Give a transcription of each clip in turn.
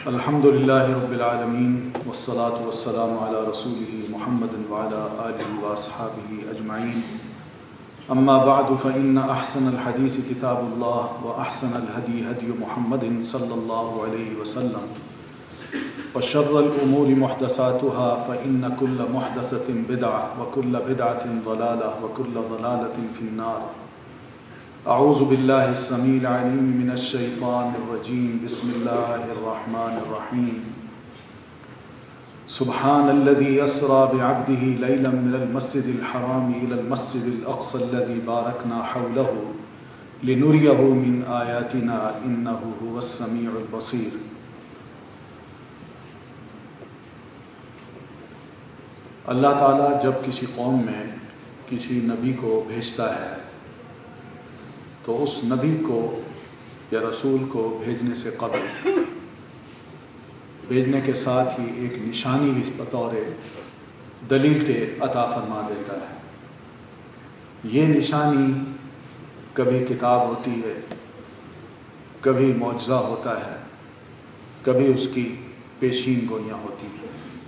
الحمد للہ رب العالمین والصلاة والسلام علی رسولہ محمد وعلی آلہ واصحابہ اجمعین اما بعد فإن احسن الحدیث کتاب اللہ واحسن الہدی ہدی محمد صلی اللہ علیہ وسلم وشر الامور محدثاتها فإن كل محدثة بدعة وكل بدعة ضلالة وكل ضلالة في النار اعوذ باللہ السمیع العلیم من الشیطان الرجیم بسم اللہ الرحمن الرحیم سبحان الذي اسرى بعبده لیلا من المسجد الحرام الى المسجد الاقصى الذي باركنا حوله لنريه من آیاتنا انه هو السمیع البصیر۔ اللہ تعالیٰ جب کسی قوم میں کسی نبی کو بھیجتا ہے تو اس نبی کو یا رسول کو بھیجنے سے قبل بھیجنے کے ساتھ ہی ایک نشانی بھی بطور دلیل کے عطا فرما دیتا ہے۔ یہ نشانی کبھی کتاب ہوتی ہے، کبھی معجزہ ہوتا ہے، کبھی اس کی پیشین گوئیاں ہوتی ہیں۔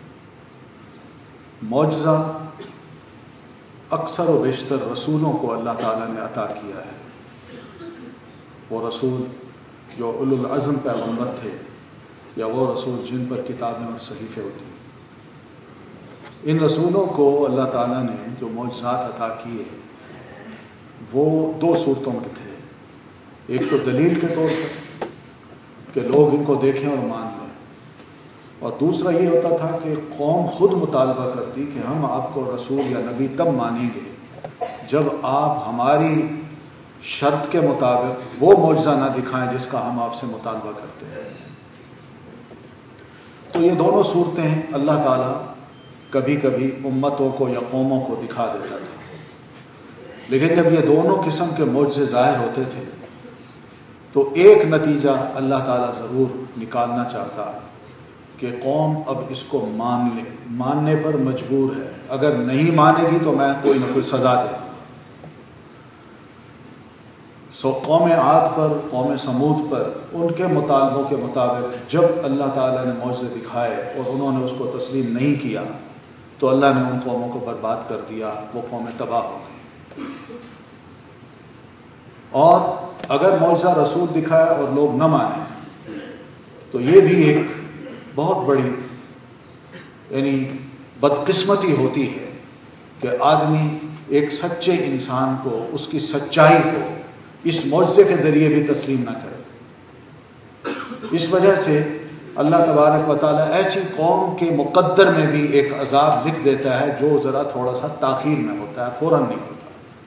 معجزہ اکثر و بیشتر رسولوں کو اللہ تعالیٰ نے عطا کیا ہے۔ وہ رسول جو اولو العزم پیغمبر تھے یا وہ رسول جن پر کتابیں اور صحیفے ہوتی ہیں، ان رسولوں کو اللہ تعالیٰ نے جو معجزات عطا کیے وہ دو صورتوں میں تھے۔ ایک تو دلیل کے طور پر کہ لوگ ان کو دیکھیں اور مان لیں، اور دوسرا یہ ہوتا تھا کہ قوم خود مطالبہ کرتی کہ ہم آپ کو رسول یا نبی تب مانیں گے جب آپ ہماری شرط کے مطابق وہ معجزہ نہ دکھائیں جس کا ہم آپ سے مطالبہ کرتے ہیں۔ تو یہ دونوں صورتیں اللہ تعالیٰ کبھی کبھی امتوں کو یا قوموں کو دکھا دیتا تھا، لیکن جب یہ دونوں قسم کے معجزے ظاہر ہوتے تھے تو ایک نتیجہ اللہ تعالیٰ ضرور نکالنا چاہتا کہ قوم اب اس کو مان لے، ماننے پر مجبور ہے، اگر نہیں مانے گی تو میں کوئی نہ کوئی سزا دے دوں۔ قوم عاد پر، قوم سمود پر ان کے مطالبوں کے مطابق جب اللہ تعالیٰ نے معجزے دکھائے اور انہوں نے اس کو تسلیم نہیں کیا تو اللہ نے ان قوموں کو برباد کر دیا، وہ قومیں تباہ ہو گئی۔ اور اگر معجزہ رسول دکھایا اور لوگ نہ مانیں تو یہ بھی ایک بہت بڑی یعنی بدقسمتی ہوتی ہے کہ آدمی ایک سچے انسان کو، اس کی سچائی کو اس معجزے کے ذریعے بھی تسلیم نہ کرے۔ اس وجہ سے اللہ تبارک و تعالیٰ ایسی قوم کے مقدر میں بھی ایک عذاب لکھ دیتا ہے جو ذرا تھوڑا سا تاخیر میں ہوتا ہے، فوراً نہیں ہوتا۔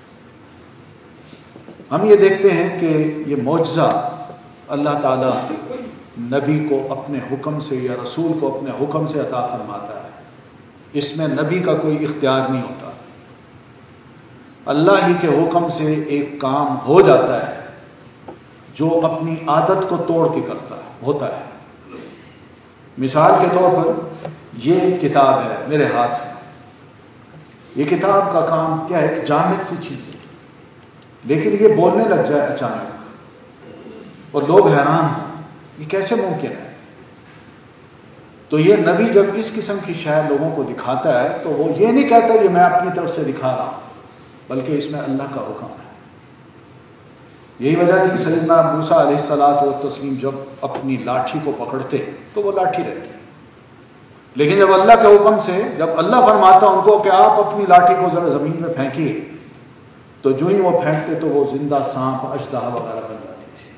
ہم یہ دیکھتے ہیں کہ یہ معجزہ اللہ تعالیٰ نبی کو اپنے حکم سے یا رسول کو اپنے حکم سے عطا فرماتا ہے، اس میں نبی کا کوئی اختیار نہیں ہوتا۔ اللہ ہی کے حکم سے ایک کام ہو جاتا ہے جو اپنی عادت کو توڑ کے ہوتا ہے۔ مثال کے طور پر یہ کتاب ہے میرے ہاتھ میں، یہ کتاب کا کام کیا ہے؟ ایک جامد سی چیز ہے، لیکن یہ بولنے لگ جائے اچانک اور لوگ حیران ہوں یہ کیسے ممکن ہے؟ تو یہ نبی جب اس قسم کی شے لوگوں کو دکھاتا ہے تو وہ یہ نہیں کہتا کہ میں اپنی طرف سے دکھا رہا ہوں، بلکہ اس میں اللہ کا حکم ہے۔ یہی وجہ تھی کہ سیدنا موسیٰ علیہ الصلاۃ والتسلیم جب اپنی لاٹھی کو پکڑتے تو وہ لاٹھی رہتی، لیکن جب اللہ کے حکم سے، جب اللہ فرماتا ان کو کہ آپ اپنی لاٹھی کو ذرا زمین میں پھینکیے، تو جو ہی وہ پھینکتے تو وہ زندہ سانپ، اژدہا وغیرہ بن جاتی تھی۔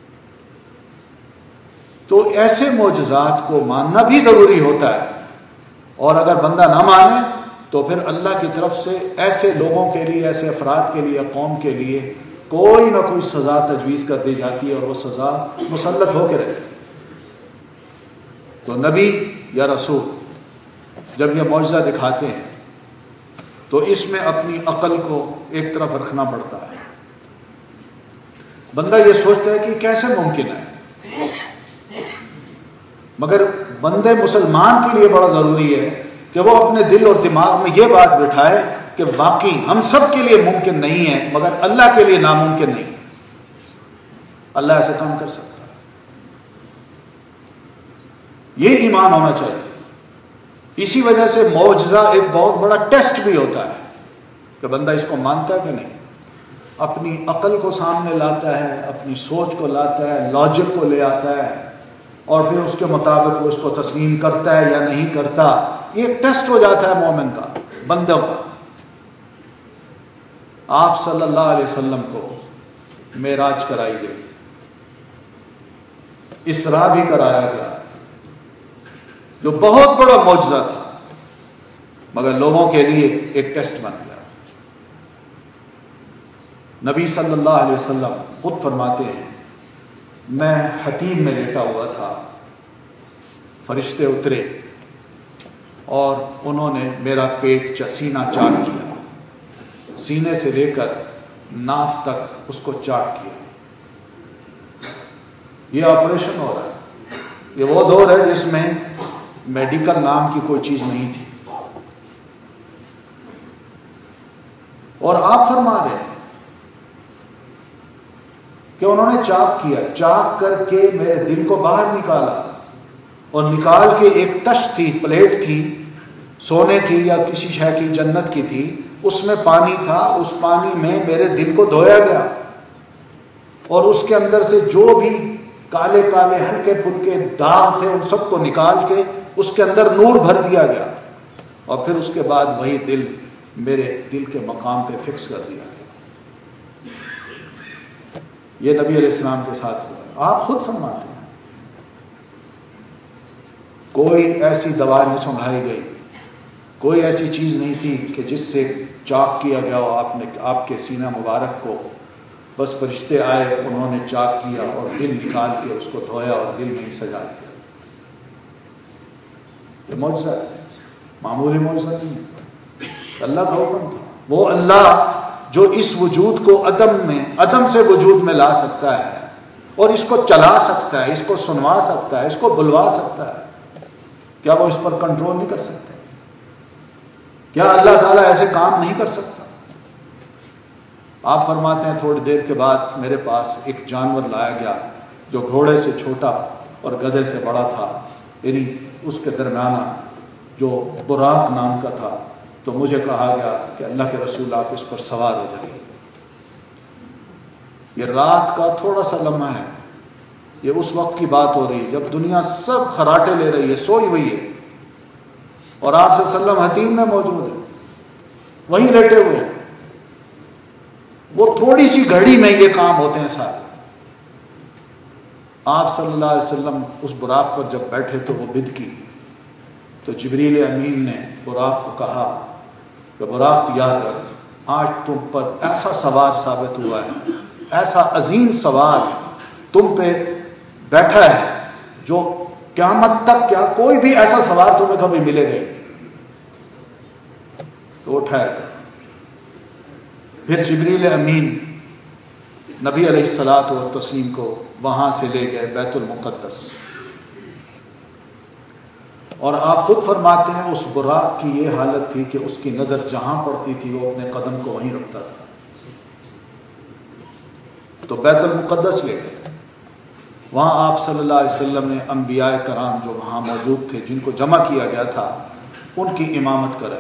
تو ایسے معجزات کو ماننا بھی ضروری ہوتا ہے، اور اگر بندہ نہ مانے تو پھر اللہ کی طرف سے ایسے لوگوں کے لیے، ایسے افراد کے لیے، قوم کے لیے کوئی نہ کوئی سزا تجویز کر دی جاتی ہے، اور وہ سزا مسلط ہو کے رہتی ہے۔ تو نبی یا رسول جب یہ معجزہ دکھاتے ہیں تو اس میں اپنی عقل کو ایک طرف رکھنا پڑتا ہے۔ بندہ یہ سوچتا ہے کہ کیسے ممکن ہے، مگر بندے مسلمان کے لیے بڑا ضروری ہے کہ وہ اپنے دل اور دماغ میں یہ بات بٹھائے کہ واقعی ہم سب کے لیے ممکن نہیں ہے، مگر اللہ کے لیے ناممکن نہیں ہے۔ اللہ ایسا کام کر سکتا ہے۔ یہ ایمان ہونا چاہیے. اسی وجہ سے معجزہ ایک بہت بڑا ٹیسٹ بھی ہوتا ہے کہ بندہ اس کو مانتا ہے کہ نہیں. اپنی عقل کو سامنے لاتا ہے, اپنی سوچ کو لاتا ہے, لاجک کو لے آتا ہے, اور پھر اس کے مطابق وہ اس کو تسلیم کرتا ہے یا نہیں کرتا. یہ ایک ٹیسٹ ہو جاتا ہے مومن کا, بندوں کا. آپ صلی اللہ علیہ وسلم کو معراج کرائی گئی, اسراء بھی کرایا گیا, جو بہت بڑا معجزہ تھا, مگر لوگوں کے لیے ایک ٹیسٹ بن گیا. نبی صلی اللہ علیہ وسلم خود فرماتے ہیں, میں حتیم میں لیٹا ہوا تھا, فرشتے اترے اور انہوں نے میرا پیٹ سینہ چاک کیا, سینے سے لے کر ناف تک اس کو چاک کیا. یہ آپریشن ہو رہا ہے. یہ وہ دور ہے جس میں میڈیکل نام کی کوئی چیز نہیں تھی, اور آپ فرما رہے ہیں کہ انہوں نے چاک کیا, چاک کر کے میرے دل کو باہر نکالا, اور نکال کے ایک تش تھی, پلیٹ تھی سونے کی یا کسی شے کی, جنت کی تھی, اس میں پانی تھا. اس پانی میں میرے دل کو دھویا گیا, اور اس کے اندر سے جو بھی کالے کالے ہلکے پھلکے داغ تھے ان سب کو نکال کے اس کے اندر نور بھر دیا گیا, اور پھر اس کے بعد وہی دل میرے دل کے مقام پہ فکس کر دیا گیا. یہ نبی علیہ السلام کے ساتھ ہوا. آپ خود فرماتے ہیں کوئی ایسی دوا نہیں سنگھائی گئی, کوئی ایسی چیز نہیں تھی کہ جس سے چاک کیا گیا ہو آپ کے سینہ مبارک کو. بس فرشتے آئے, انہوں نے چاک کیا اور دل نکال کے اس کو دھویا اور دل میں سجا دیا. یہ معجزہ ہے, معمولی معجزہ نہیں ہے. اللہ کا حکم تھا. وہ اللہ جو اس وجود کو عدم سے وجود میں لا سکتا ہے, اور اس کو چلا سکتا ہے, اس کو سنوا سکتا ہے, اس کو بلوا سکتا ہے, کیا وہ اس پر کنٹرول نہیں کر سکتا؟ کیا اللہ تعالیٰ ایسے کام نہیں کر سکتا؟ آپ فرماتے ہیں تھوڑی دیر کے بعد میرے پاس ایک جانور لایا گیا جو گھوڑے سے چھوٹا اور گدھے سے بڑا تھا, یعنی اس کے درمیانہ جو براق نام کا تھا. تو مجھے کہا گیا کہ اللہ کے رسول آپ اس پر سوار ہو جائیے. یہ رات کا تھوڑا سا لمحہ ہے, یہ اس وقت کی بات ہو رہی ہے جب دنیا سب خراٹے لے رہی ہے, سوئی ہوئی ہے, اور آپ صلی اللہ علیہ وسلم حتیم میں موجود ہے, وہیں لیٹے ہوئے ہیں. وہ تھوڑی سی گھڑی میں یہ کام ہوتے ہیں سارے. آپ صلی اللہ علیہ وسلم اس براق پر جب بیٹھے تو وہ بد کی, تو جبریل امین نے براق کو کہا کہ براق یاد رکھ, آج تم پر ایسا سوار ثابت ہوا ہے, ایسا عظیم سوار تم پہ بیٹھا ہے جو قیامت تک کیا کوئی بھی ایسا سوار تمہیں کبھی ملے گا نہیں. تو وہ ٹھہر گیا. پھر جبریل امین نبی علیہ الصلاۃ والتسلیم کو وہاں سے لے گئے بیت المقدس, اور آپ خود فرماتے ہیں اس براق کی یہ حالت تھی کہ اس کی نظر جہاں پڑتی تھی وہ اپنے قدم کو وہیں رکھتا تھا. تو بیت المقدس لے گئے, وہاں آپ صلی اللہ علیہ وسلم نے انبیاء کرام جو وہاں موجود تھے, جن کو جمع کیا گیا تھا, ان کی امامت کرائی.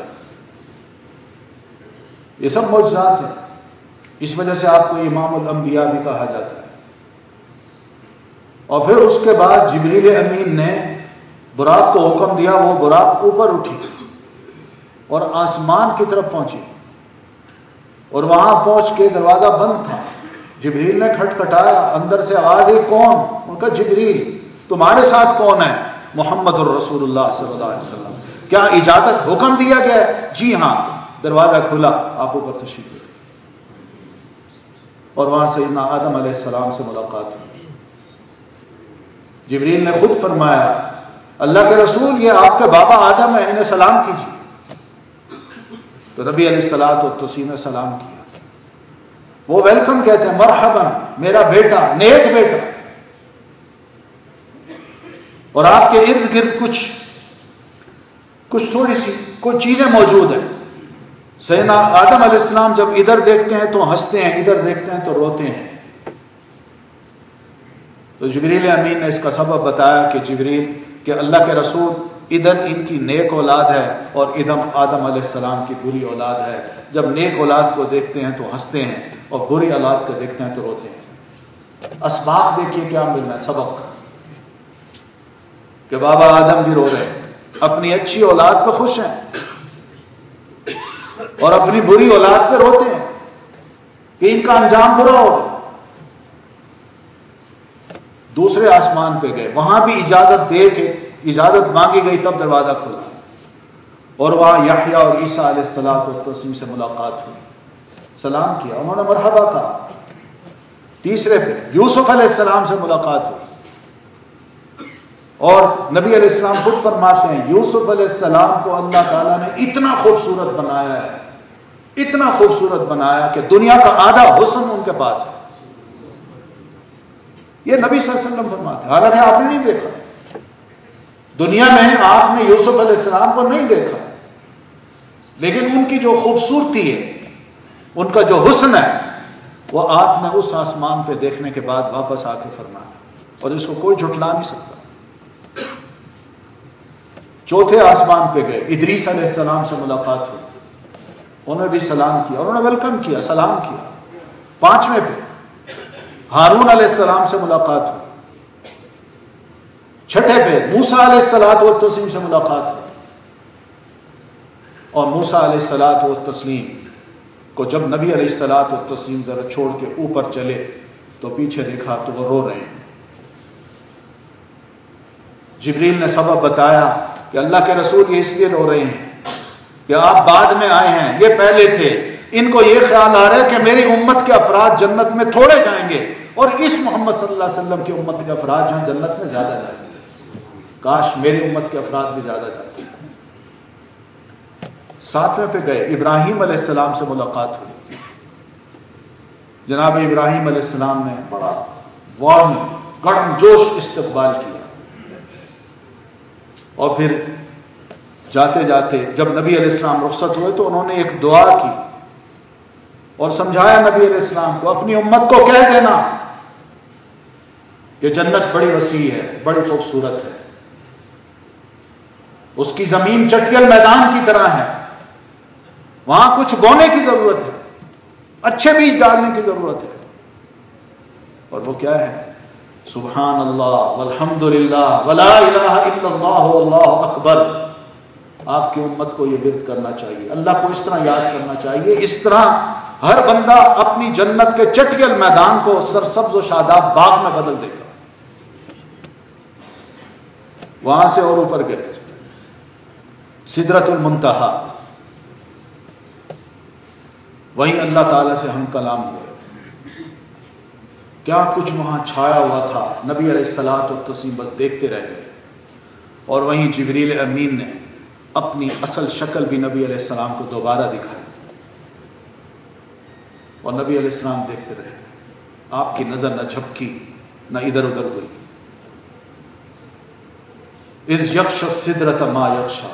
یہ سب معجزات ہیں, اس وجہ سے آپ کو امام الانبیاء بھی کہا جاتا ہے. اور پھر اس کے بعد جبریل امین نے براق کو حکم دیا, وہ براق اوپر اٹھی اور آسمان کی طرف پہنچی, اور وہاں پہنچ کے دروازہ بند تھا. جبریل نے کھٹکھٹایا, اندر سے آواز ہے کون؟ ان کا جبریل, تمہارے ساتھ کون ہے؟ محمد الرسول اللہ صلی اللہ علیہ وسلم. کیا اجازت حکم دیا گیا ہے؟ جی ہاں. دروازہ کھلا, آپ اوپر تشریف لے, اور وہاں سیدنا آدم علیہ السلام سے ملاقات ہوئی. جبریل نے خود فرمایا اللہ کے رسول یہ آپ کے بابا آدم ہیں, انہیں سلام کیجیے. تو نبی علیہ الصلوۃ والتسلیم نے سلام کیا. وہ ویلکم کہتے ہیں, مرحبا میرا بیٹا, نیک بیٹا. اور آپ کے ارد گرد کچھ تھوڑی سی کچھ چیزیں موجود ہیں. سیدنا آدم علیہ السلام جب ادھر دیکھتے ہیں تو ہنستے ہیں, ادھر دیکھتے ہیں تو روتے ہیں. تو جبریل امین نے اس کا سبب بتایا کہ جبریل کہ اللہ کے رسول ادھر ان کی نیک اولاد ہے اور ادھر آدم علیہ السلام کی بری اولاد ہے. جب نیک اولاد کو دیکھتے ہیں تو ہنستے ہیں اور بری اولاد کو دیکھتے ہیں تو روتے ہیں. اسباق دیکھیے کیا ملنا ہے, سبق, کہ بابا آدم بھی رو رہے ہیں, اپنی اچھی اولاد پہ خوش ہیں اور اپنی بری اولاد پہ روتے ہیں کہ ان کا انجام برا ہوگا. دوسرے آسمان پہ گئے, وہاں بھی اجازت دے کے اجازت مانگی گئی, تب دروازہ کھلا اور وہاں یحییٰ اور عیسیٰ علیہ السلام سے ملاقات ہوئی. سلام کیا, انہوں نے مرحبا کہا. تیسرے پہ یوسف علیہ السلام سے ملاقات ہوئی اور نبی علیہ السلام خود فرماتے ہیں یوسف علیہ السلام کو اللہ تعالیٰ نے اتنا خوبصورت بنایا ہے, اتنا خوبصورت بنایا کہ دنیا کا آدھا حسن ان کے پاس ہے. یہ نبی صلی اللہ علیہ وسلم فرماتے ہیں, حالانکہ آپ نے نہیں دیکھا دنیا میں, آپ نے یوسف علیہ السلام کو نہیں دیکھا, لیکن ان کی جو خوبصورتی ہے, ان کا جو حسن ہے, وہ آپ نے اس آسمان پہ دیکھنے کے بعد واپس آ کے فرمایا, اور اس کو کوئی جھٹلا نہیں سکتا. چوتھے آسمان پہ گئے, ادریس علیہ السلام سے ملاقات ہوئی, انہوں نے بھی سلام کیا, انہوں نے ویلکم کیا, سلام کیا. پانچویں پہ ہارون علیہ السلام سے ملاقات ہوئی. چھٹے پہ موسیٰ علیہ السلام سے ملاقات ہوئی. اور موسیٰ علیہ السلام کو جب نبی علیہ السلام ذرا چھوڑ کے اوپر چلے تو پیچھے دیکھا تو وہ رو رہے ہیں. جبریل نے سبب بتایا کہ اللہ کے رسول یہ اس لیے رو رہے ہیں کہ آپ بعد میں آئے ہیں, یہ پہلے تھے, ان کو یہ خیال آ رہا ہے کہ میری امت کے افراد جنت میں تھوڑے جائیں گے اور اس محمد صلی اللہ علیہ وسلم کی امت کے افراد جہاں جنت میں زیادہ جائیں گے. کاش میری امت کے افراد بھی زیادہ جاتے ہیں. ساتویں پہ گئے, ابراہیم علیہ السلام سے ملاقات ہوئی. جناب ابراہیم علیہ السلام نے بڑا وارم گرم جوش استقبال کیا, اور پھر جاتے جاتے جب نبی علیہ السلام رخصت ہوئے تو انہوں نے ایک دعا کی اور سمجھایا نبی علیہ السلام کو, اپنی امت کو کہہ دینا کہ جنت بڑی وسیع ہے, بڑی خوبصورت ہے, اس کی زمین چٹیل میدان کی طرح ہے, وہاں کچھ بونے کی ضرورت ہے, اچھے بیج ڈالنے کی ضرورت ہے. اور وہ کیا ہے, سبحان اللہ والحمد للہ ولا الہ الا اللہ واللہ اکبر. آپ کی امت کو یہ ورد کرنا چاہیے, اللہ کو اس طرح یاد کرنا چاہیے, اس طرح ہر بندہ اپنی جنت کے چٹیل میدان کو سرسبز و شاداب باغ میں بدل دے گا. وہاں سے اور اوپر گئے, سدرۃ المنتہا, وہیں اللہ تعالیٰ سے ہم کلام ہوئے. کیا کچھ وہاں چھایا ہوا تھا, نبی علیہ السلام بس دیکھتے رہ گئے. اور وہیں جبریل امین نے اپنی اصل شکل بھی نبی علیہ السلام کو دوبارہ دکھائی, اور نبی علیہ السلام دیکھتے رہ گئے. آپ کی نظر نہ جھپکی نہ ادھر ادھر ہوئی. اذ یغشی السدرۃ ما یغشی,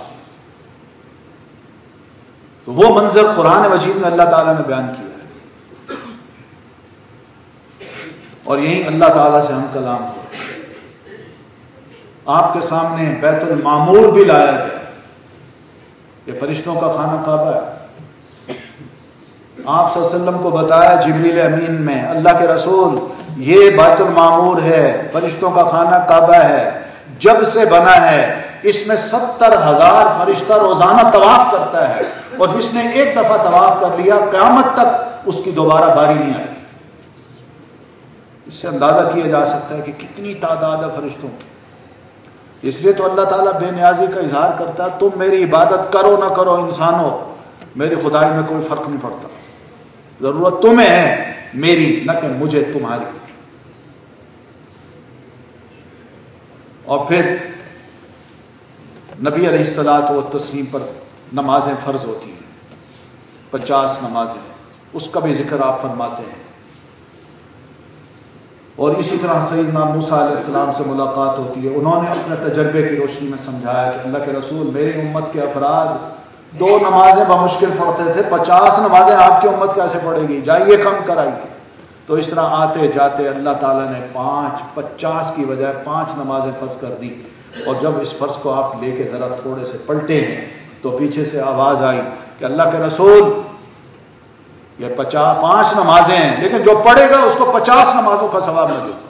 تو وہ منظر قرآن مجید میں اللہ تعالیٰ نے بیان کیا ہے, اور یہی اللہ تعالیٰ سے ہم کلام ہو. آپ کے سامنے بیت المعمور بھی لایا گیا, یہ فرشتوں کا خانہ کعبہ ہے. آپ صلی اللہ علیہ وسلم کو بتایا جبریل امین میں, اللہ کے رسول یہ بیت المعمور ہے, فرشتوں کا خانہ کعبہ ہے, جب سے بنا ہے اس میں 70,000 فرشتہ روزانہ طواف کرتا ہے, اور جس نے ایک دفعہ طواف کر لیا قیامت تک اس کی دوبارہ باری نہیں آئی. اس سے اندازہ کیا جا سکتا ہے کہ کتنی تعداد ہے فرشتوں کی. اس لیے تو اللہ تعالیٰ بے نیازی کا اظہار کرتا ہے, تم میری عبادت کرو نہ کرو انسانوں, میری خدائی میں کوئی فرق نہیں پڑتا, ضرورت تمہیں ہے میری, نہ کہ مجھے تمہاری. اور پھر نبی علیہ السلام پر نمازیں فرض ہوتی ہیں, 50 نمازیں, اس کا بھی ذکر آپ فرماتے ہیں. اور اسی طرح سیدنا موسیٰ علیہ السلام سے ملاقات ہوتی ہے. انہوں نے اپنے تجربے کی روشنی میں سمجھایا کہ اللہ کے رسول میری امت کے افراد 2 نمازیں بمشکل پڑھتے تھے, 50 نمازیں آپ کی امت کیسے پڑھے گی, جائیے کم کرائیے. تو اس طرح آتے جاتے اللہ تعالیٰ نے 50 کی بجائے 5 نمازیں فرض کر دی, اور جب اس فرض کو آپ لے کے ذرا تھوڑے سے پلٹے ہیں تو پیچھے سے آواز آئی کہ اللہ کے رسول یہ 5 نمازیں ہیں، لیکن جو پڑھے گا اس کو 50 نمازوں کا ثواب ملے گا۔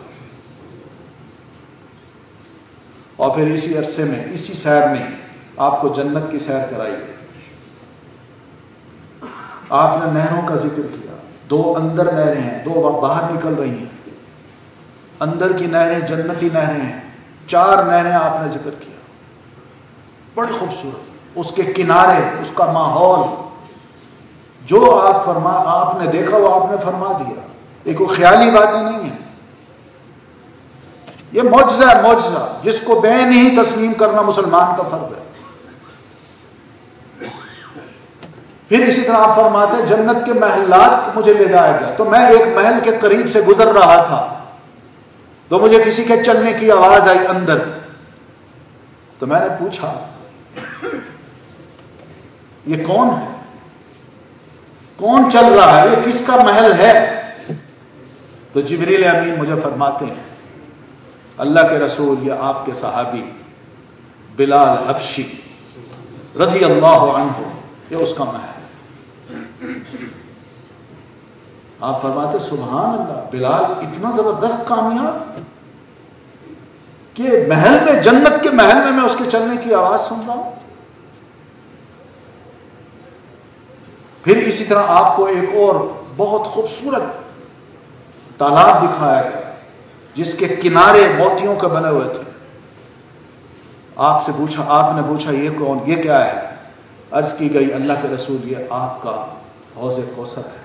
اور پھر اسی عرصے میں، اسی سیر میں آپ کو جنت کی سیر کرائی گئی۔ آپ نے نہروں کا ذکر کیا، 2 اندر نہریں ہیں، 2 باہر نکل رہی ہیں، اندر کی نہریں جنتی نہریں ہیں، 4 نہریں آپ نے ذکر کیا، بڑی خوبصورت، اس کے کنارے، اس کا ماحول، جو آپ نے دیکھا وہ آپ نے فرما دیا، یہ کوئی خیالی باتیں نہیں ہیں، یہ معجزہ ہے، معجزہ جس کو بے نہیں تسلیم کرنا مسلمان کا فرض ہے۔ پھر اسی طرح آپ فرماتے ہیں جنت کے محلات مجھے لے جایا گیا، تو میں ایک محل کے قریب سے گزر رہا تھا تو مجھے کسی کے چلنے کی آواز آئی اندر، تو میں نے پوچھا یہ کون ہے، کون چل رہا ہے، یہ کس کا محل ہے؟ تو جبریل امین مجھے فرماتے ہیں اللہ کے رسول یہ آپ کے صحابی بلال حبشی رضی اللہ عنہ، یہ اس کا محل۔ آپ فرماتے سبحان اللہ، بلال اتنا زبردست کامیاب کہ محل میں، جنت کے محل میں اس کے چلنے کی آواز سن رہا ہوں۔ پھر اسی طرح آپ کو ایک اور بہت خوبصورت تالاب دکھایا گیا جس کے کنارے موتیوں کے بنے ہوئے تھے۔ آپ نے پوچھا یہ کون، یہ کیا ہے؟ عرض کی گئی اللہ کے رسول یہ آپ کا حوض کوثر ہے،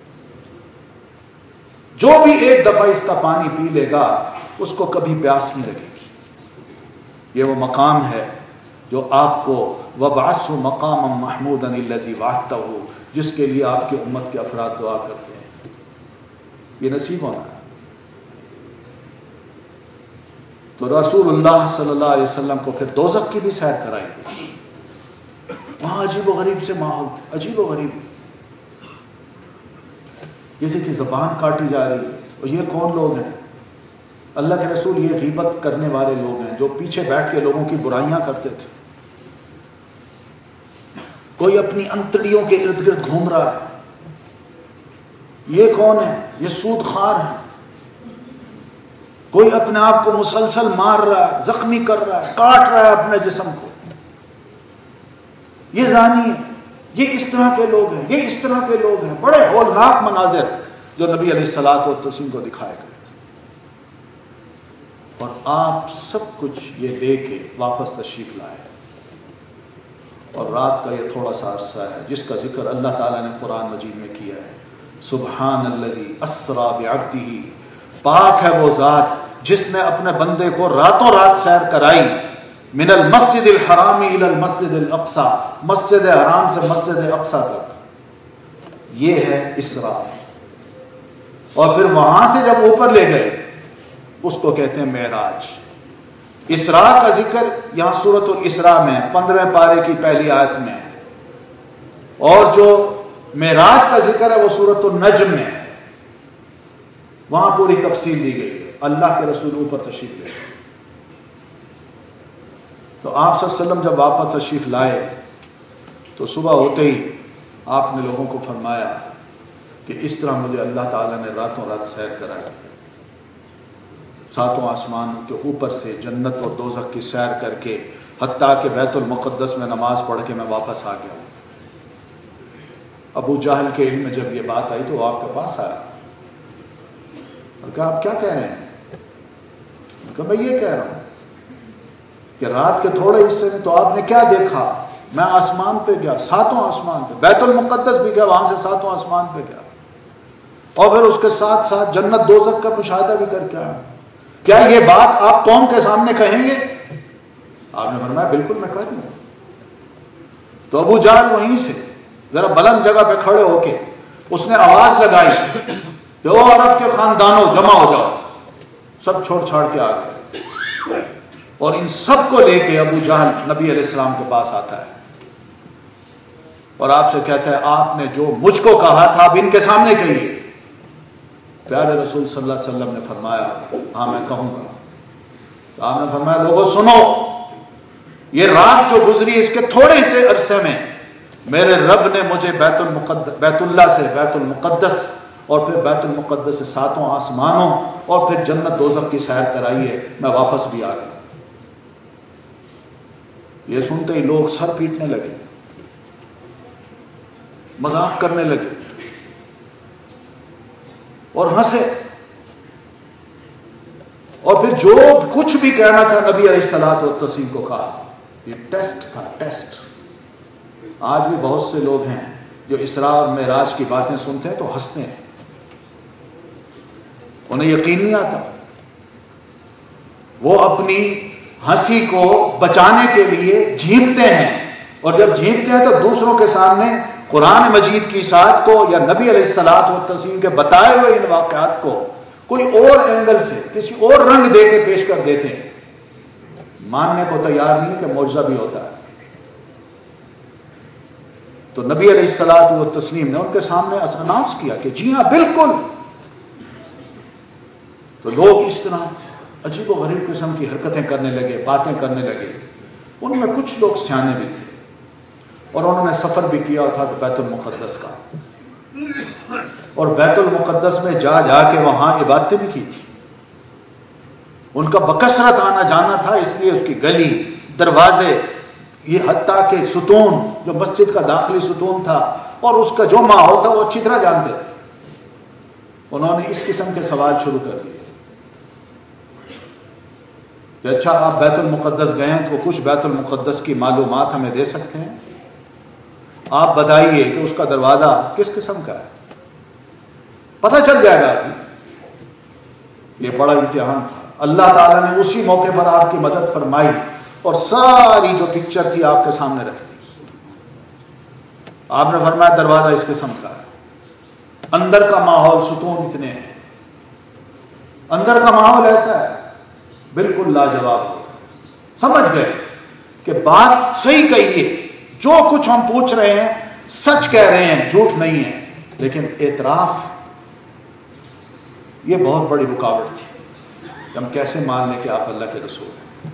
جو بھی ایک دفعہ اس کا پانی پی لے گا اس کو کبھی پیاس نہیں لگے گی۔ یہ وہ مقام ہے جو آپ کو وَبْعَثْهُ مَقَامًا مَحْمُودًا الَّذِي وَعَدتَّهُ، جس کے لیے آپ کی امت کے افراد دعا کرتے ہیں، یہ نصیب ہونا ہے۔ تو رسول اللہ صلی اللہ علیہ وسلم کو پھر دوزخ کی بھی سیر کرائی گئی، وہاں عجیب و غریب سے ماحول تھے، عجیب و غریب، کسی کی زبان کاٹی جا رہی ہے، اور یہ کون لوگ ہیں؟ اللہ کے رسول یہ غیبت کرنے والے لوگ ہیں جو پیچھے بیٹھ کے لوگوں کی برائیاں کرتے تھے۔ کوئی اپنی انتڑیوں کے ارد گرد گھوم رہا ہے، یہ کون ہے؟ یہ سود خوار ہیں۔ کوئی اپنے آپ کو مسلسل مار رہا ہے، زخمی کر رہا ہے، کاٹ رہا ہے اپنے جسم کو، یہ زانی ہے، یہ اس طرح کے لوگ ہیں، یہ اس طرح کے لوگ ہیں۔ بڑے ہولناک مناظر جو نبی علیہ الصلوۃ والتسلیم کو دکھائے گئے، اور آپ سب کچھ یہ لے کے واپس تشریف لائے۔ اور رات کا یہ تھوڑا سا عرصہ ہے جس کا ذکر اللہ تعالیٰ نے قرآن مجید میں کیا ہے، سبحان الذی اسریٰ بعبدہ، پاک ہے وہ ذات جس نے اپنے بندے کو راتوں رات سیر کرائی، من المسجد الحرام الی المسجد الاقصی، مسجد حرام سے مسجد اقصی تک، یہ ہے اسراء۔ اور پھر وہاں سے جب اوپر لے گئے اس کو کہتے ہیں معراج۔ اسراء کا ذکر یہاں سورۃ الاسراء میں 15 پارے کی پہلی آیت میں ہے، اور جو معراج کا ذکر ہے وہ سورۃ النجم میں ہے، وہاں پوری تفصیل دی گئی ہے، اللہ کے رسول اوپر تشریف لے گئے۔ تو آپ صلی اللہ علیہ وسلم جب واپس تشریف لائے تو صبح ہوتے ہی آپ نے لوگوں کو فرمایا کہ اس طرح مجھے اللہ تعالیٰ نے راتوں رات سیر کرائی، 7 آسمان کے اوپر سے جنت اور دوزخ کی سیر کر کے، حتیٰ کہ بیت المقدس میں نماز پڑھ کے میں واپس آ گیا۔ ابو جہل کے علم میں جب یہ بات آئی تو وہ آپ کے پاس آیا اور کہا آپ کیا کہہ رہے ہیں؟ کہ میں یہ کہہ رہا ہوں کہ رات کے تھوڑے حصے میں تو آپ نے کیا دیکھا؟ میں آسمان پہ گیا، 7 آسمان پہ، بیت المقدس بھی گیا، وہاں سے 7 آسمان پہ گیا، اور پھر اس کے ساتھ ساتھ جنت دوزخ کا مشاہدہ بھی کر کے آیا۔ کیا یہ بات آپ قوم کے سامنے کہیں گے؟ آپ نے فرمایا بالکل میں کہہ دوں گا۔ تو ابو جہل وہیں سے ذرا بلند جگہ پہ کھڑے ہو کے اس نے آواز لگائی کہ او عرب کے خاندانوں جمع ہو جاؤ، سب چھوڑ چھاڑ کے آ گئے، اور ان سب کو لے کے ابو جہل نبی علیہ السلام کے پاس آتا ہے اور آپ سے کہتا ہے آپ نے جو مجھ کو کہا تھا اب ان کے سامنے کہیے۔ پیارے رسول صلی اللہ علیہ وسلم نے فرمایا ہاں میں کہوں گا۔ تو آپ نے فرمایا لوگوں سنو، یہ رات جو گزری اس کے تھوڑے سے عرصے میں میرے رب نے مجھے بیت اللہ سے بیت المقدس اور پھر بیت المقدس سے 7 آسمانوں اور پھر جنت دوزخ کی سیر کرائی ہے. میں واپس بھی آ گیا. یہ سنتے ہی لوگ سر پیٹنے لگے, مذاق کرنے لگے اور ہنسے. اور پھر جو کچھ بھی کہنا تھا نبی علیہ الصلوۃ والتسلیم کو کہا. یہ ٹیسٹ تھا, ٹیسٹ. آج بھی بہت سے لوگ ہیں جو اسراء اور معراج کی باتیں سنتے ہیں تو ہنستے ہیں, انہیں یقین نہیں آتا. وہ اپنی ہنسی کو بچانے کے لیے جھینپتے ہیں, اور جب جھینپتے ہیں تو دوسروں کے سامنے قرآن مجید کی اشاعت کو یا نبی علیہ الصلوۃ والتسلیم کے بتائے ہوئے ان واقعات کو کوئی اور اینگل سے کسی اور رنگ دے کے پیش کر دیتے ہیں. ماننے کو تیار نہیں کہ معجزہ بھی ہوتا ہے. تو نبی علیہ الصلوۃ والتسلیم نے ان کے سامنے اناؤنس کیا کہ جی ہاں بالکل. تو لوگ اس طرح عجیب و غریب قسم کی حرکتیں کرنے لگے, باتیں کرنے لگے. ان میں کچھ لوگ سیانے بھی تھے اور انہوں نے سفر بھی کیا تھا بیت المقدس کا, اور بیت المقدس میں جا جا کے وہاں عبادتیں بھی کی تھی. ان کا بکثرت آنا جانا تھا, اس لیے اس کی گلی, دروازے, یہ حتیٰ کہ ستون جو مسجد کا داخلی ستون تھا اور اس کا جو ماحول تھا وہ اچھی طرح جانتے تھے. انہوں نے اس قسم کے سوال شروع کر دیے کہ اچھا آپ بیت المقدس گئے ہیں تو کچھ بیت المقدس کی معلومات ہمیں دے سکتے ہیں؟ آپ بتائیے کہ اس کا دروازہ کس قسم کا ہے, پتہ چل جائے گا ابھی. یہ بڑا امتحان تھا. اللہ تعالیٰ نے اسی موقع پر آپ کی مدد فرمائی اور ساری جو پکچر تھی آپ کے سامنے رکھ دی. آپ نے فرمایا دروازہ اس قسم کا ہے, اندر کا ماحول ستون اتنے ہیں, اندر کا ماحول ایسا ہے, بالکل لاجواب ہو گئے. سمجھ گئے کہ بات صحیح کہی ہے, جو کچھ ہم پوچھ رہے ہیں سچ کہہ رہے ہیں, جھوٹ نہیں ہے. لیکن اعتراف یہ بہت بڑی رکاوٹ تھی کہ ہم کیسے مان لیں کہ آپ اللہ کے رسول ہیں.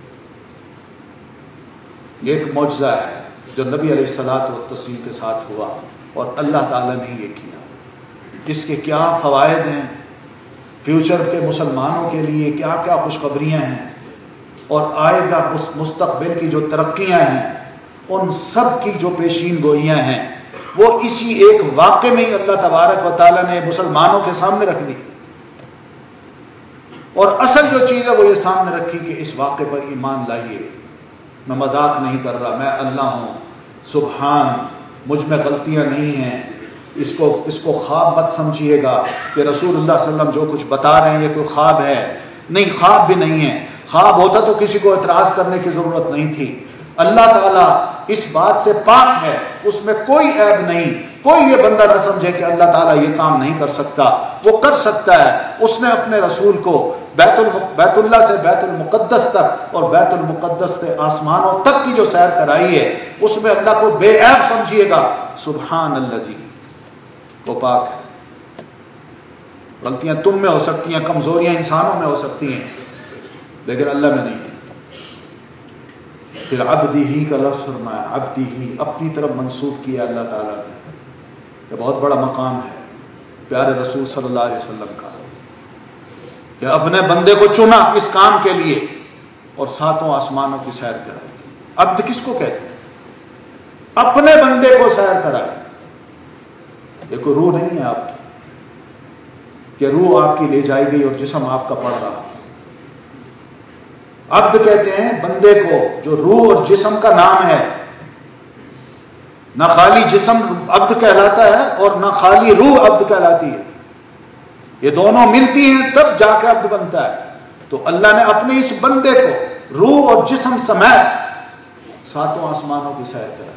یہ ایک معجزہ ہے جو نبی علیہ الصلوۃ والتسلیم کے ساتھ ہوا اور اللہ تعالیٰ نے یہ کیا. اس کے کیا فوائد ہیں فیوچر کے مسلمانوں کے لیے, کیا کیا خوشخبریاں ہیں, اور آئے گا مستقبل کی جو ترقیاں ہیں, ان سب کی جو پیشین گوئیاں ہیں وہ اسی ایک واقعے میں ہی اللہ تبارک و تعالیٰ نے مسلمانوں کے سامنے رکھ دی. اور اصل جو چیز ہے وہ یہ سامنے رکھی کہ اس واقعے پر ایمان لائیے. میں مذاق نہیں کر رہا, میں اللہ ہوں, سبحان, مجھ میں غلطیاں نہیں ہیں. اس کو خواب مت سمجھیے گا کہ رسول اللہ صلی اللہ علیہ وسلم جو کچھ بتا رہے ہیں یہ کوئی خواب ہے. نہیں, خواب بھی نہیں ہے. خواب ہوتا تو کسی کو اعتراض کرنے کی ضرورت نہیں تھی. اللہ تعالیٰ اس بات سے پاک ہے, اس میں کوئی عیب نہیں. کوئی یہ بندہ نہ سمجھے کہ اللہ تعالیٰ یہ کام نہیں کر سکتا, وہ کر سکتا ہے. اس نے اپنے رسول کو بیت اللہ سے بیت المقدس تک اور بیت المقدس سے آسمانوں تک کی جو سیر کرائی ہے اس میں اللہ کو بے عیب سمجھیے گا. سبحان الذی, وہ پاک ہے. غلطیاں تم میں ہو سکتی ہیں, کمزوریاں انسانوں میں ہو سکتی ہیں, لیکن اللہ میں نہیں ہے. پھر عبدی ہی کا لفظ فرمایا, عبدی ہی اپنی طرف منسوب کیا اللہ تعالیٰ نے. یہ بہت بڑا مقام ہے پیارے رسول صلی اللہ علیہ وسلم کا کہ اپنے بندے کو چنا اس کام کے لیے اور 7 آسمانوں کی سیر کرائی. عبد کس کو کہتے ہیں؟ اپنے بندے کو سیر کرائے. یہ کوئی روح نہیں ہے آپ کی کہ روح آپ کی لے جائی گئی اور جسم آپ کا پڑ رہا. عبد کہتے ہیں بندے کو جو روح اور جسم کا نام ہے. نہ خالی جسم عبد کہلاتا ہے اور نہ خالی روح عبد کہلاتی ہے. یہ دونوں ملتی ہیں تب جا کے عبد بنتا ہے. تو اللہ نے اپنے اس بندے کو روح اور جسم سمیت 7 آسمانوں کی سیر کرائی.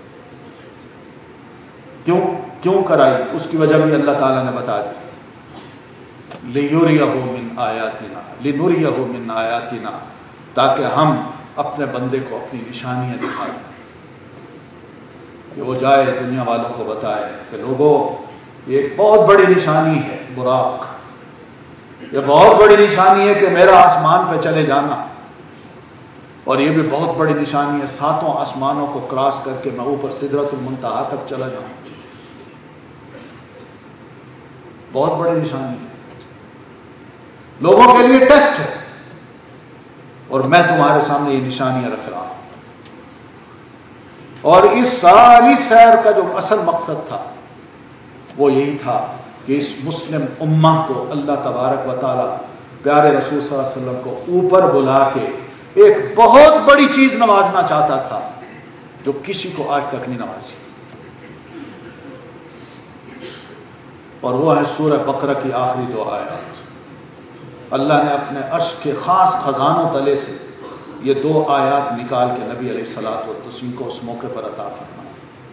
کیوں کرائی؟ اس کی وجہ بھی اللہ تعالیٰ نے بتا دی. لِيُرِيَهُ مِنْ آيَاتِنَا لِنُرِيَهُ مِنْ آيَاتِنَا, تاکہ ہم اپنے بندے کو اپنی نشانیاں دکھائیں. کہ وہ جائے دنیا والوں کو بتائے کہ لوگوں یہ ایک بہت بڑی نشانی ہے براق, یہ بہت بڑی نشانی ہے کہ میرا آسمان پہ چلے جانا. اور یہ بھی بہت بڑی نشانی ہے، 7 آسمانوں کو کراس کر کے میں اوپر سدرۃ المنتہا تک چلا جاؤں، بہت بڑی نشانی ہے، لوگوں کے لیے ٹیسٹ ہے، اور میں تمہارے سامنے یہ نشانیاں رکھ رہا ہوں۔ اور اس ساری سیر کا جو اصل مقصد تھا وہ یہی تھا کہ اس مسلم امہ کو اللہ تبارک و تعالی پیارے رسول صلی اللہ علیہ وسلم کو اوپر بلا کے ایک بہت بڑی چیز نوازنا چاہتا تھا جو کسی کو آج تک نہیں نوازی، اور وہ ہے سورہ بقرہ کی آخری 2 آیات۔ اللہ نے اپنے عرش کے خاص خزانوں تلے سے یہ 2 آیات نکال کے نبی علیہ الصلوۃ والتسلیم کو اس موقع پر عطا فرمائی۔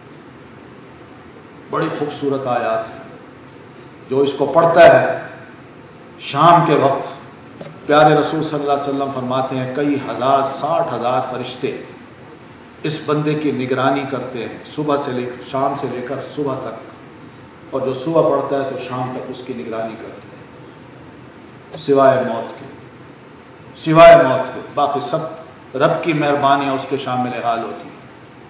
بڑی خوبصورت آیات ہیں، جو اس کو پڑھتا ہے شام کے وقت پیارے رسول صلی اللہ علیہ وسلم فرماتے ہیں کئی ہزار 60,000 فرشتے اس بندے کی نگرانی کرتے ہیں، صبح سے لے کر شام سے لے کر صبح تک، اور جو صبح پڑھتا ہے تو شام تک اس کی نگرانی کرتے ہیں، سوائے موت کے باقی سب رب کی مہربانیاں اس کے شامل حال ہوتی ہیں۔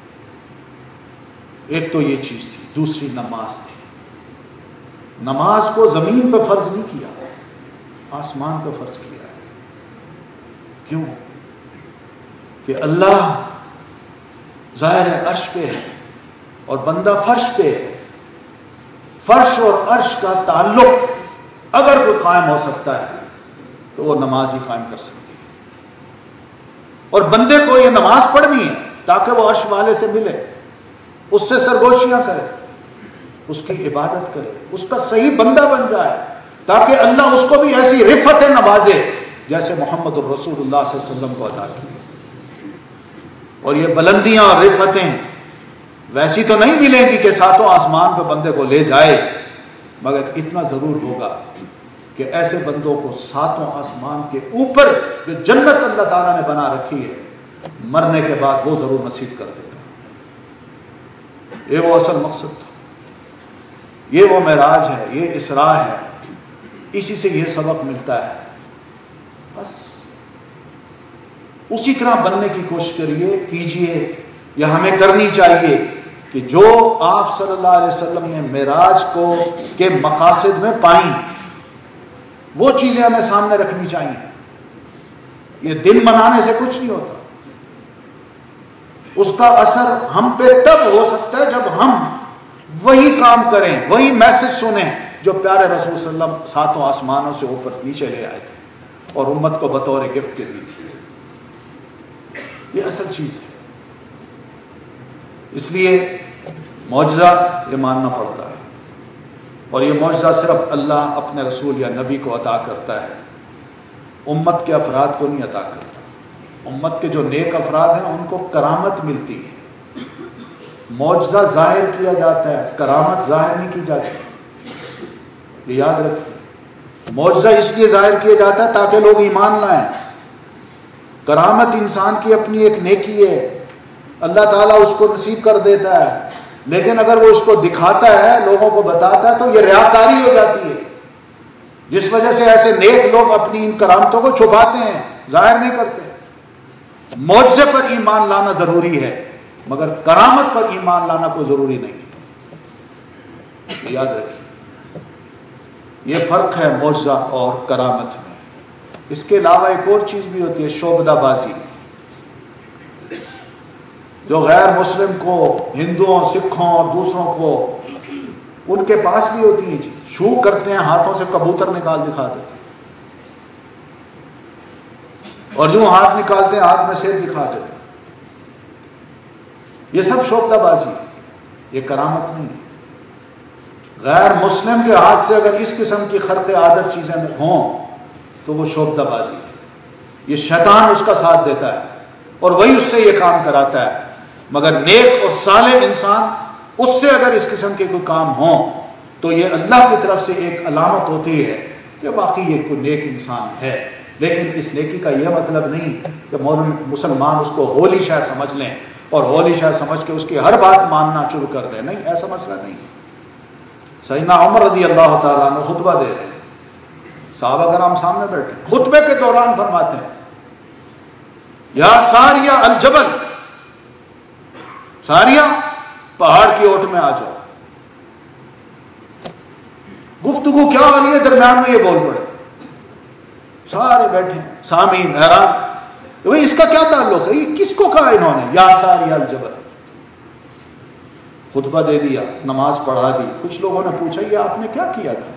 ایک تو یہ چیز تھی، دوسری نماز تھی۔ نماز کو زمین پہ فرض نہیں کیا، آسمان پہ فرض کیا ہے۔ کیوں؟ کہ اللہ ظاہر ہے عرش پہ ہے اور بندہ فرش پہ ہے، فرش اور عرش کا تعلق اگر کوئی قائم ہو سکتا ہے تو وہ نماز ہی قائم کر سکتی ہے، اور بندے کو یہ نماز پڑھنی ہے تاکہ وہ عرش والے سے ملے، اس سے سرگوشیاں کرے، اس کی عبادت کرے، اس کا صحیح بندہ بن جائے، تاکہ اللہ اس کو بھی ایسی رفعتیں نوازے جیسے محمد الرسول اللہ صلی اللہ علیہ وسلم کو عطا کی۔ اور یہ بلندیاں اور رفعتیں ویسی تو نہیں ملیں گی کہ 7 آسمان پہ بندے کو لے جائے، مگر اتنا ضرور ہوگا کہ ایسے بندوں کو 7 آسمان کے اوپر جو جنت اللہ تعالیٰ نے بنا رکھی ہے، مرنے کے بعد وہ ضرور نصیب کر دے گا۔ یہ وہ اصل مقصد تھا، یہ وہ معراج ہے، یہ اسراء ہے، اسی سے یہ سبق ملتا ہے۔ بس اسی طرح بننے کی کوشش کیجئے، یا ہمیں کرنی چاہیے کہ جو آپ صلی اللہ علیہ وسلم نے معراج کے مقاصد میں پائیں، وہ چیزیں ہمیں سامنے رکھنی چاہیے۔ یہ دن منانے سے کچھ نہیں ہوتا، اس کا اثر ہم پہ تب ہو سکتا ہے جب ہم وہی کام کریں، وہی میسج سنیں جو پیارے رسول صلی اللہ علیہ وسلم 7 آسمانوں سے اوپر نیچے لے آئے تھے اور امت کو بطور گفٹ کے دی تھی۔ یہ اصل چیز ہے، اس لیے معجزہ یہ ماننا پڑتا ہے، اور یہ معجزہ صرف اللہ اپنے رسول یا نبی کو عطا کرتا ہے، امت کے افراد کو نہیں عطا کرتا۔ امت کے جو نیک افراد ہیں ان کو کرامت ملتی ہے، معجزہ ظاہر کیا جاتا ہے، کرامت ظاہر نہیں کی جاتی، یہ یاد رکھیے۔ معجزہ اس لیے ظاہر کیا جاتا ہے تاکہ لوگ ایمان لائیں، کرامت انسان کی اپنی ایک نیکی ہے، اللہ تعالیٰ اس کو نصیب کر دیتا ہے، لیکن اگر وہ اس کو دکھاتا ہے، لوگوں کو بتاتا ہے، تو یہ ریاکاری ہو جاتی ہے، جس وجہ سے ایسے نیک لوگ اپنی ان کرامتوں کو چھپاتے ہیں، ظاہر نہیں کرتے۔ معجزے پر ایمان لانا ضروری ہے، مگر کرامت پر ایمان لانا کوئی ضروری نہیں ہے، یاد رکھیے۔ یہ فرق ہے معجزہ اور کرامت میں۔ اس کے علاوہ ایک اور چیز بھی ہوتی ہے، شعبدہ بازی، جو غیر مسلم کو، ہندوؤں، سکھوں اور دوسروں کو، ان کے پاس بھی ہوتی ہیں، شو کرتے ہیں، ہاتھوں سے کبوتر نکال دکھا دیتے ہیں، اور یوں ہاتھ نکالتے ہیں، ہاتھ میں سیب دکھا دیتے ہیں۔ یہ سب شعبدہ بازی ہے، یہ کرامت نہیں ہے۔ غیر مسلم کے ہاتھ سے اگر اس قسم کی خرق عادت چیزیں ہوں تو وہ شعبدہ بازی ہے، یہ شیطان اس کا ساتھ دیتا ہے اور وہی اس سے یہ کام کراتا ہے۔ مگر نیک اور صالح انسان، اس سے اگر اس قسم کے کوئی کام ہوں تو یہ اللہ کی طرف سے ایک علامت ہوتی ہے کہ واقعی یہ کوئی نیک انسان ہے۔ لیکن اس نیکی کا یہ مطلب نہیں کہ مسلمان اس کو ہولی شے سمجھ لیں اور ہولی شے سمجھ کے اس کی ہر بات ماننا شروع کر دیں، نہیں، ایسا مسئلہ نہیں ہے۔ سیدنا عمر رضی اللہ تعالیٰ عنہ خطبہ دے رہے ہیں، صحابہ کرام سامنے بیٹھے، خطبے کے دوران فرماتے ہیں یا ساریہ الجبل، ساریہ پہاڑ کی اوٹ میں آ جاؤ۔ گفتگو کیا ہو رہی ہے، درمیان میں یہ بول پڑے، سارے بیٹھے ہیں سامعین حیران، بھئی اس کا کیا تعلق ہے، یہ کس کو کہا انہوں نے یا ساریہ الجبل؟ خطبہ دے دیا، نماز پڑھا دی۔ کچھ لوگوں نے پوچھا یہ آپ نے کیا کیا تھا؟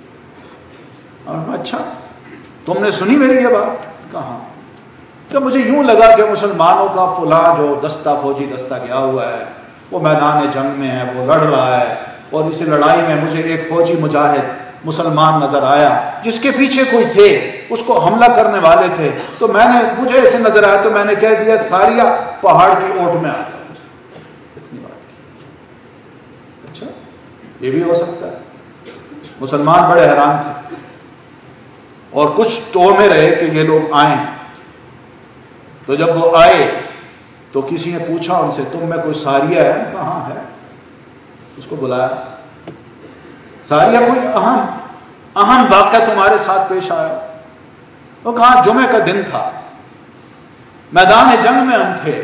اچھا تم نے سنی میری یہ بات؟ کہاں؟ کہ مجھے یوں لگا کہ مسلمانوں کا فلاں جو دستہ فوجی دستہ گیا ہوا ہے وہ میدان جنگ میں ہے، وہ لڑ رہا ہے، اور اس لڑائی میں مجھے ایک فوجی مجاہد مسلمان نظر آیا جس کے پیچھے کوئی تھے، اس کو حملہ کرنے والے تھے، تو مجھے ایسے نظر آیا تو میں نے کہہ دیا ساریہ پہاڑ کی اوٹ میں آ جاؤ۔ اتنی بات۔ اچھا یہ بھی ہو سکتا ہے۔ مسلمان بڑے حیران تھے اور کچھ ٹو میں رہے کہ یہ لوگ آئیں، تو جب وہ آئے تو کسی نے پوچھا ان سے تم میں کوئی ساریہ ہے؟ کہاں ہے؟ اس کو بلایا، ساریہ کوئی اہم واقعہ تمہارے ساتھ پیش آیا؟ وہ کہا جمعہ کا دن تھا، میدان جنگ میں ہم تھے،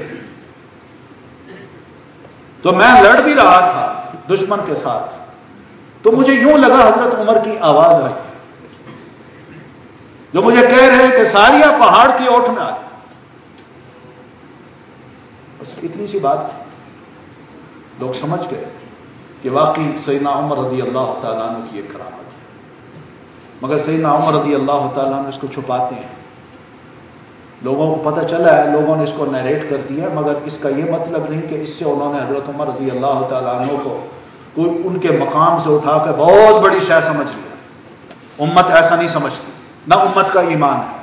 تو میں لڑ بھی رہا تھا دشمن کے ساتھ، تو مجھے یوں لگا حضرت عمر کی آواز آئی جو مجھے کہہ رہے ہیں کہ ساریہ پہاڑ کی اوٹ میں آ جائے۔ بس اتنی سی بات تھی، لوگ سمجھ گئے کہ واقعی سیدنا عمر رضی اللہ تعالیٰ عنہ کی ایک کرامت ہے، مگر سیدنا عمر رضی اللہ تعالیٰ عنہ اس کو چھپاتے ہیں۔ لوگوں کو پتہ چلا ہے، لوگوں نے اس کو نیریٹ کر دیا، مگر اس کا یہ مطلب نہیں کہ اس سے انہوں نے حضرت عمر رضی اللہ تعالیٰ عنہ کو کوئی ان کے مقام سے اٹھا کے بہت بڑی شے سمجھ لیا۔ امت ایسا نہیں سمجھتی، نہ امت کا ایمان ہے۔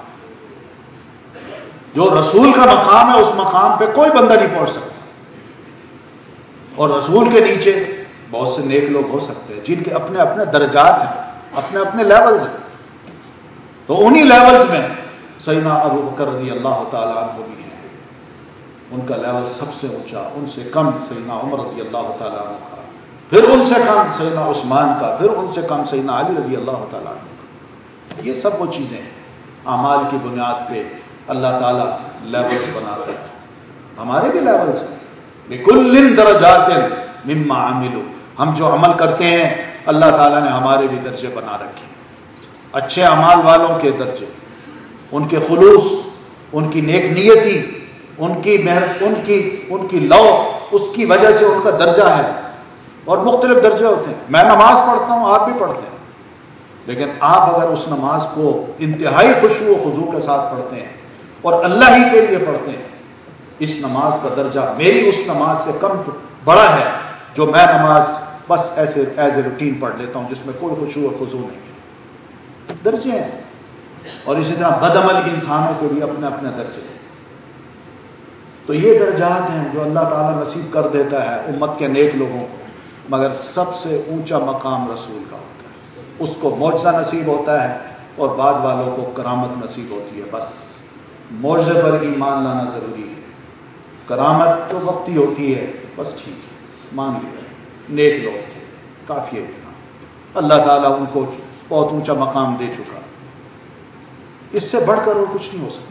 جو رسول کا مقام ہے اس مقام پہ کوئی بندہ نہیں پہنچ سکتا، اور رسول کے نیچے بہت سے نیک لوگ ہو سکتے ہیں جن کے اپنے اپنے درجات ہیں، اپنے اپنے لیولز ہیں، تو انہی لیولز میں سیدنا ابو بکر رضی اللہ تعالیٰ عنہ بھی ہیں، ان کا لیول سب سے اونچا، ان سے کم سیدنا عمر رضی اللہ تعالیٰ عنہ کا، پھر ان سے کم سیدنا عثمان کا، پھر ان سے کم سیدنا علی رضی اللہ تعالیٰ عنہ کا۔ یہ سب وہ چیزیں ہیں، اعمال کی بنیاد پہ اللہ تعالیٰ لیولز بناتا ہے، ہمارے بھی لیولز ہیں، لِكُلٍّ دَرَجَاتٍ مِمَّا عَمِلُوا، ہم جو عمل کرتے ہیں اللہ تعالیٰ نے ہمارے بھی درجے بنا رکھے ہیں، اچھے اعمال والوں کے درجے، ان کے خلوص، ان کی نیک نیتی، ان کی لو، اس کی وجہ سے ان کا درجہ ہے، اور مختلف درجے ہوتے ہیں۔ میں نماز پڑھتا ہوں، آپ بھی پڑھتے ہیں، لیکن آپ اگر اس نماز کو انتہائی خشوع و خضوع کے ساتھ پڑھتے ہیں اور اللہ ہی کے لیے پڑھتے ہیں، اس نماز کا درجہ میری اس نماز سے کم بڑا ہے جو میں نماز بس ایسے ایز اے روٹین پڑھ لیتا ہوں جس میں کوئی خشوع اور خضوع نہیں ہے۔ درجے ہیں، اور اسی طرح بدعمل انسانوں کو بھی اپنے اپنے درجے ہیں۔ تو یہ درجات ہیں جو اللہ تعالیٰ نصیب کر دیتا ہے امت کے نیک لوگوں کو، مگر سب سے اونچا مقام رسول کا ہوتا ہے، اس کو معجزہ نصیب ہوتا ہے اور بعد والوں کو کرامت نصیب ہوتی ہے۔ بس معجزے پر ایمان لانا ضروری ہے، کرامت تو وقتی ہوتی ہے، بس ٹھیک ہے مان لیا، نیک لوگ تھے، کافی ہے اتنا، اللہ تعالیٰ ان کو بہت اونچا مقام دے چکا، اس سے بڑھ کر اور کچھ نہیں ہو سکتا۔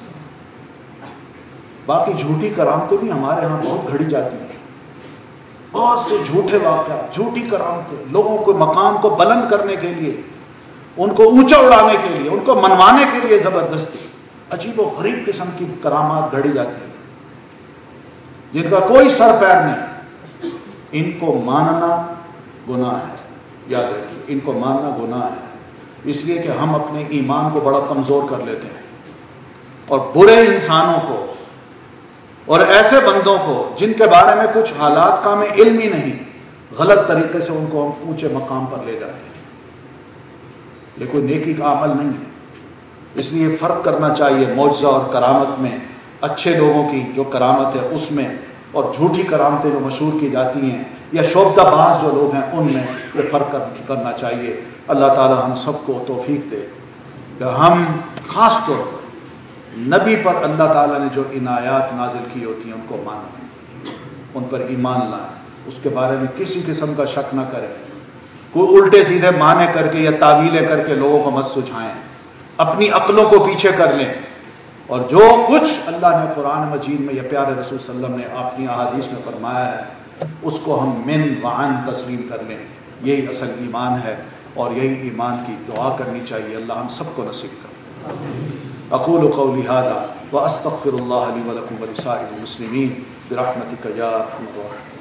باقی جھوٹی کرامتیں بھی ہمارے ہاں بہت گھڑی جاتی ہیں، بہت سے جھوٹے واقعات، جھوٹی کرامتیں، لوگوں کو مقام کو بلند کرنے کے لیے، ان کو اونچا اڑانے کے لیے، ان کو منوانے کے لیے زبردستی عجیب و غریب قسم کی کرامات گھڑی جاتی ہیں جن کا کوئی سر پیر نہیں۔ ان کو ماننا گناہ ہے، یاد رکھیے، ان کو ماننا گناہ ہے، اس لیے کہ ہم اپنے ایمان کو بڑا کمزور کر لیتے ہیں، اور برے انسانوں کو اور ایسے بندوں کو جن کے بارے میں کچھ حالات کا ہمیں علم ہی نہیں، غلط طریقے سے ان کو ہم اونچے مقام پر لے جاتے ہیں۔ یہ کوئی نیکی کا عمل نہیں ہے، اس لیے فرق کرنا چاہیے معجزہ اور کرامت میں، اچھے لوگوں کی جو کرامت ہے اس میں، اور جھوٹی کرامتیں جو مشہور کی جاتی ہیں یا شعبدہ باز جو لوگ ہیں ان میں، یہ فرق کرنا چاہیے۔ اللہ تعالی ہم سب کو توفیق دے کہ ہم خاص طور پر نبی پر اللہ تعالیٰ نے جو عنایات نازل کی ہوتی ہیں ان کو مانیں، ان پر ایمان لائیں، اس کے بارے میں کسی قسم کا شک نہ کریں، کوئی الٹے سیدھے معنی کر کے یا تعویلیں کر کے لوگوں کو مت سجھائیں، اپنی عقلوں کو پیچھے کر لیں اور جو کچھ اللہ نے قرآن مجید میں یا پیارے رسول صلی اللہ علیہ وسلم نے اپنی احادیث میں فرمایا ہے اس کو ہم من وعن تسلیم کر لیں، یہی اصل ایمان ہے، اور یہی ایمان کی دعا کرنی چاہیے، اللہ ہم سب کو نصیب کرے۔ اقول قولی ھذا واستغفر اللہ لی ولکم ولسائر المسلمین برحمتک یا ارحم الراحمین۔